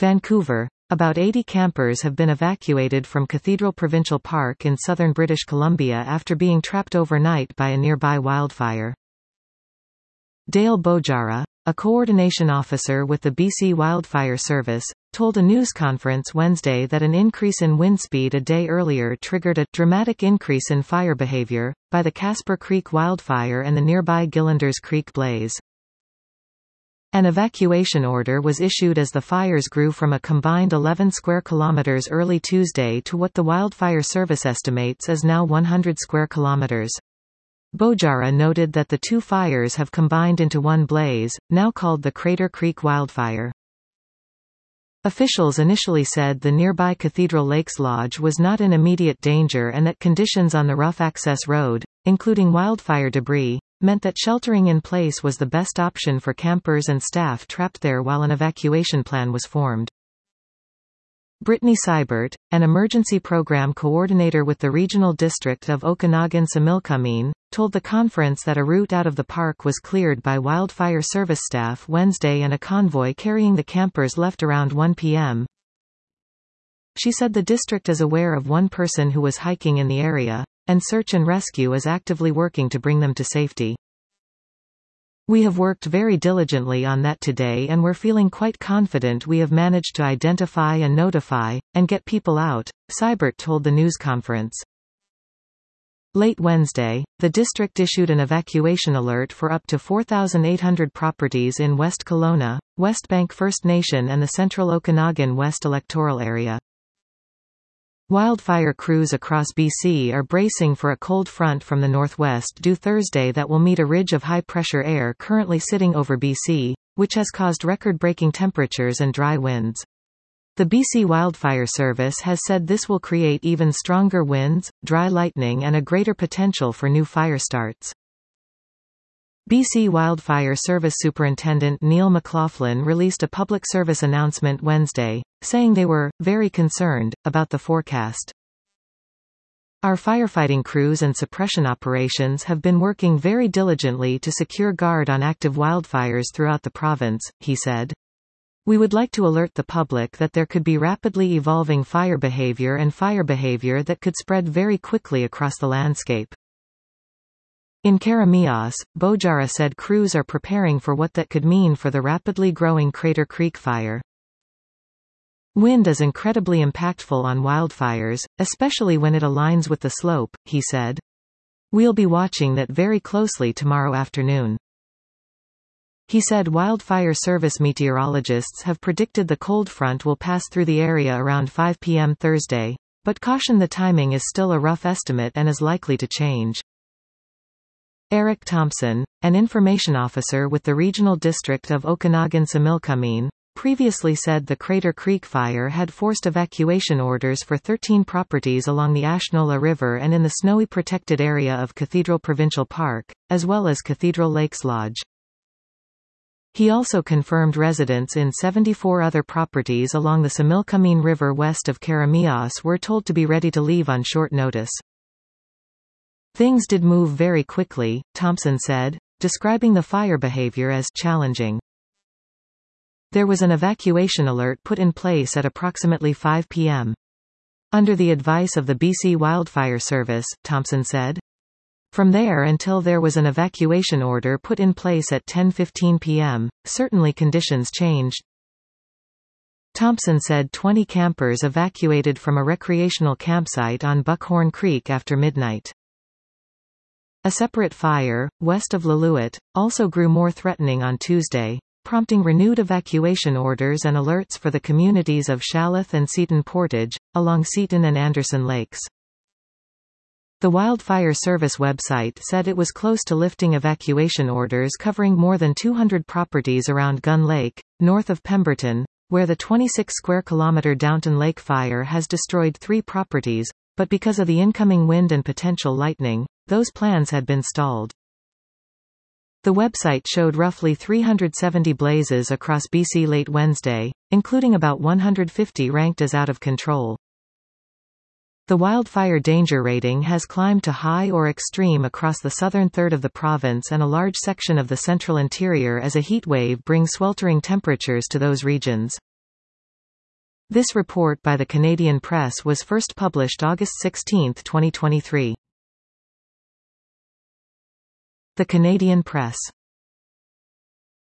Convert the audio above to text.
Vancouver. About 80 campers have been evacuated from Cathedral Provincial Park in southern British Columbia after being trapped overnight by a nearby wildfire. Dale Bojara, a coordination officer with the BC Wildfire Service, told a news conference Wednesday that an increase in wind speed a day earlier triggered a dramatic increase in fire behavior by the Casper Creek wildfire and the nearby Gillanders Creek blaze. An evacuation order was issued as the fires grew from a combined 11 square kilometers early Tuesday to what the Wildfire Service estimates is now 100 square kilometers. Bojara noted that the two fires have combined into one blaze, now called the Crater Creek wildfire. Officials initially said the nearby Cathedral Lakes Lodge was not in immediate danger and that conditions on the rough access road, including wildfire debris, meant that sheltering in place was the best option for campers and staff trapped there while an evacuation plan was formed. Brittany Seibert, an emergency program coordinator with the Regional District of Okanagan-Similkameen, told the conference that a route out of the park was cleared by Wildfire Service staff Wednesday and a convoy carrying the campers left around 1 p.m. She said the district is aware of one person who was hiking in the area, and search and rescue is actively working to bring them to safety. We have worked very diligently on that today and we're feeling quite confident we have managed to identify and notify, and get people out, Seibert told the news conference. Late Wednesday, the district issued an evacuation alert for up to 4,800 properties in West Kelowna, Westbank First Nation and the Central Okanagan West electoral area. Wildfire crews across BC are bracing for a cold front from the northwest due Thursday that will meet a ridge of high-pressure air currently sitting over BC, which has caused record-breaking temperatures and dry winds. The BC Wildfire Service has said this will create even stronger winds, dry lightning and a greater potential for new fire starts. BC Wildfire Service Superintendent Neil McLaughlin released a public service announcement Wednesday, saying they were very concerned about the forecast. Our firefighting crews and suppression operations have been working very diligently to secure guard on active wildfires throughout the province, he said. We would like to alert the public that there could be rapidly evolving fire behavior that could spread very quickly across the landscape. In Karamios, Bojara said crews are preparing for what that could mean for the rapidly growing Crater Creek fire. Wind is incredibly impactful on wildfires, especially when it aligns with the slope, he said. We'll be watching that very closely tomorrow afternoon. He said Wildfire Service meteorologists have predicted the cold front will pass through the area around 5 p.m. Thursday, but cautioned the timing is still a rough estimate and is likely to change. Eric Thompson, an information officer with the Regional District of Okanagan-Similkameen, previously said the Crater Creek fire had forced evacuation orders for 13 properties along the Ashnola River and in the snowy protected area of Cathedral Provincial Park, as well as Cathedral Lakes Lodge. He also confirmed residents in 74 other properties along the Similkameen River west of Karamios were told to be ready to leave on short notice. Things did move very quickly, Thompson said, describing the fire behavior as challenging. There was an evacuation alert put in place at approximately 5 p.m. Under the advice of the BC Wildfire Service, Thompson said. From there until there was an evacuation order put in place at 10:15 p.m., certainly conditions changed. Thompson said 20 campers evacuated from a recreational campsite on Buckhorn Creek after midnight. A separate fire, west of Lillooet, also grew more threatening on Tuesday, prompting renewed evacuation orders and alerts for the communities of Shaleth and Seton Portage, along Seton and Anderson Lakes. The Wildfire Service website said it was close to lifting evacuation orders covering more than 200 properties around Gun Lake, north of Pemberton, where the 26 square kilometer Downton Lake fire has destroyed 3 properties, but because of the incoming wind and potential lightning, those plans had been stalled. The website showed roughly 370 blazes across BC late Wednesday, including about 150 ranked as out of control. The wildfire danger rating has climbed to high or extreme across the southern third of the province and a large section of the central interior as a heat wave brings sweltering temperatures to those regions. This report by the Canadian Press was first published August 16, 2023. The Canadian Press